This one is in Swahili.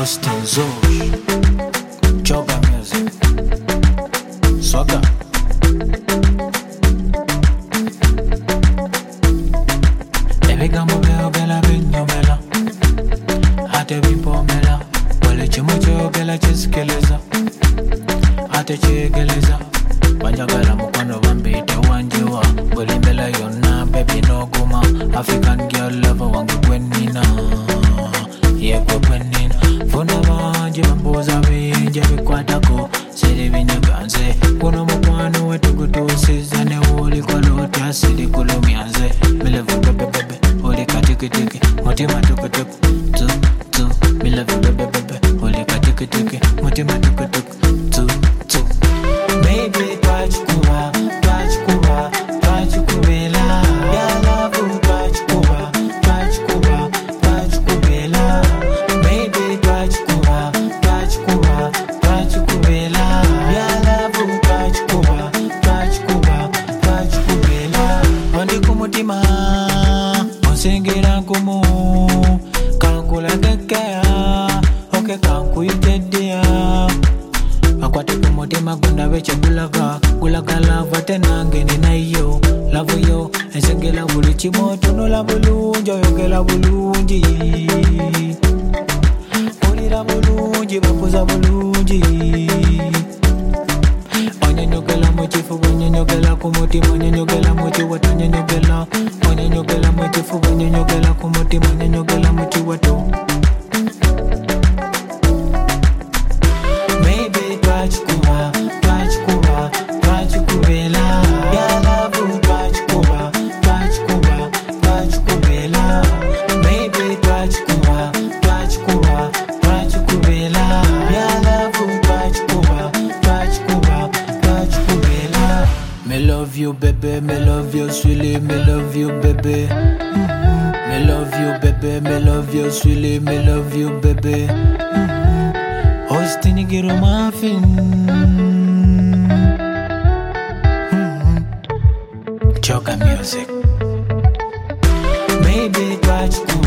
Austin Zosh, Choga Music, Swagger. Ebigambo byogera binyomera ate bimpomera, buli kimu kyogera kisikiriza ate kyegereza. Banjagala mukwano bambiyite wanjiwa, buli mbeera yonna baby n'oguma. African girl lover wange gwe nnina, yegwe gwe nnina. Funa bangi bambuuza bingi bikwatako, siri binyaga nze. Guno mukwano we tugutuusiza, ne woolikola otya siri kulumya nze. Milevu bebebebe oli katikitiki, mutima tukutuku tu tu. Milevu bebebebe oli katikitiki, mutima tukutuku tu tu. Maybe twachikuba, twachikuba, twachikubela. Yalavu twachikuba, twachikuba, twachikubela. Maybe twachikuba, twachikuba, twachikubela. Yalavu twachikuba, twachikuba, twachikubela. Wandi kumutima onsingira nkumu, kankulagekea oke kankuyiteddeya. Akwate kumutima gundabe kyegulaga, gulaga lava ate nange ninayo. Lavu yo ensengera buli kimu, otunula bulungi, oyogera bulungi, olira bulungi, bakuza bulungi. Onyonyogera mu kifuba, onyonyogera ku mutima, onyonyogera mu kiwato, onyonyogera. Onyonyogera mu kifuba, onyonyogera ku mutima, onyonyogera mu kiwato. Maybe twachikuba, twachikuba, twachikubela. Yalavu twachikuba, twachikuba, twachikubela. Maybe twachikuba, twachikuba, twachikubela. Yalavu twachikuba, twachikuba, twachikubela. Me love you baby, me love you sweetly, me love you baby. Me love you baby, me love you sweetly, me love you baby. Austin Giro Muffin, Choga Music. Maybe twachikuba.